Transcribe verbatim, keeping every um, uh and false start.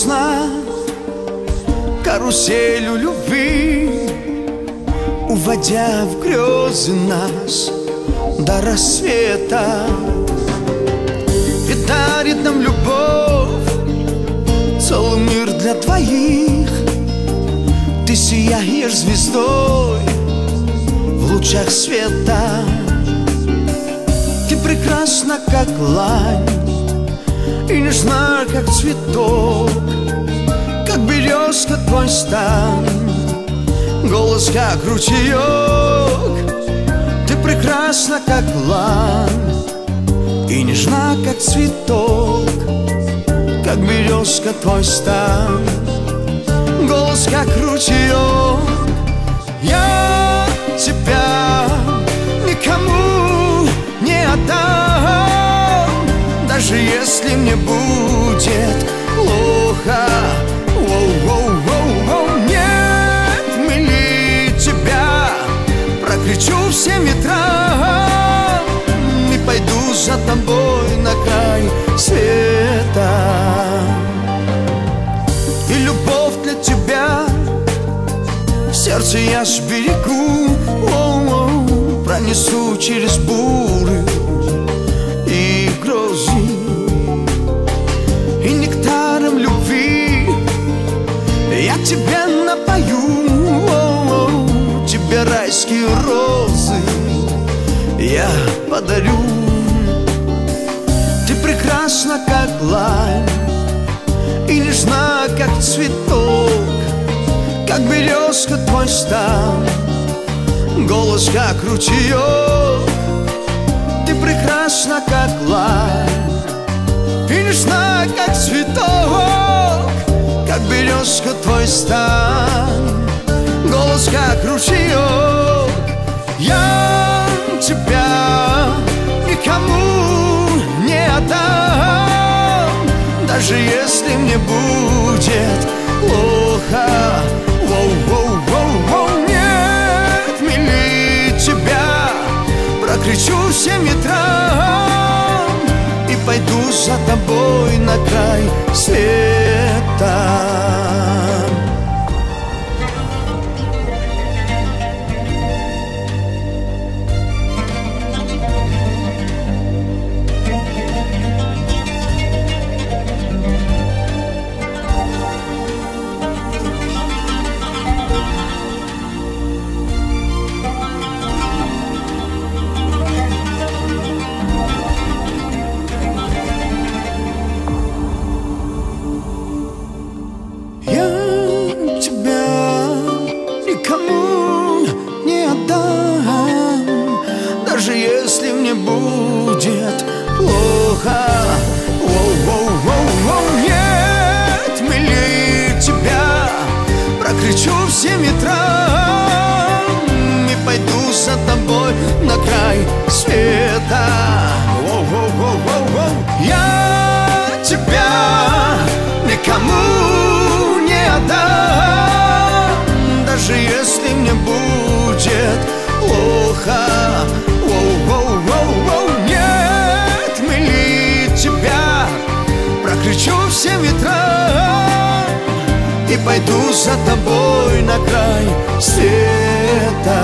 сна, каруселью любви, уводя в грезы нас до рассвета. Ведь дарит нам любовь целый мир для двоих. Ты сияешь звездой в лучах света. Ты прекрасна, как лань, и нежна, как цветок, как березка твой стан, голос, как ручеек. Ты прекрасна, как лань, и нежна, как цветок, как березка твой стан, голос, как ручеек. Я тебя никому не отдам, даже если мне будет плохо. Воу-воу-воу-воу. Нет, милее тебя прокричу всем ветрам и пойду за тобой на край света. И любовь для тебя в сердце я сберегу, воу-воу, пронесу через буры и грозы. И нектаром любви я тебя напою, о-о-о, тебе райские розы я подарю. Ты прекрасна, как лань, и нежна, как цветок, как березка твой стан, голос, как ручеек. Ты прекрасна, как лань, и нежна, как цветок, как березка твой стан, голос, как ручеек. Я тебя никому не отдам, даже если мне будет плохо. Воу-воу-воу-воу. Нет, милее тебя прокричу всем ветрам и пойду за тобой на край света. Даже если мне будет плохо. Воу-воу-воу-воу. Нет, милее тебя прокричу всем ветрам и пойду за тобой на край света. Воу-воу-воу-воу-воу. Я тебя никому не отдам, даже если мне будет плохо. Воу-воу-воу-воу. Нет, милее тебя прокричу всем ветрам и пойду за тобой на край света.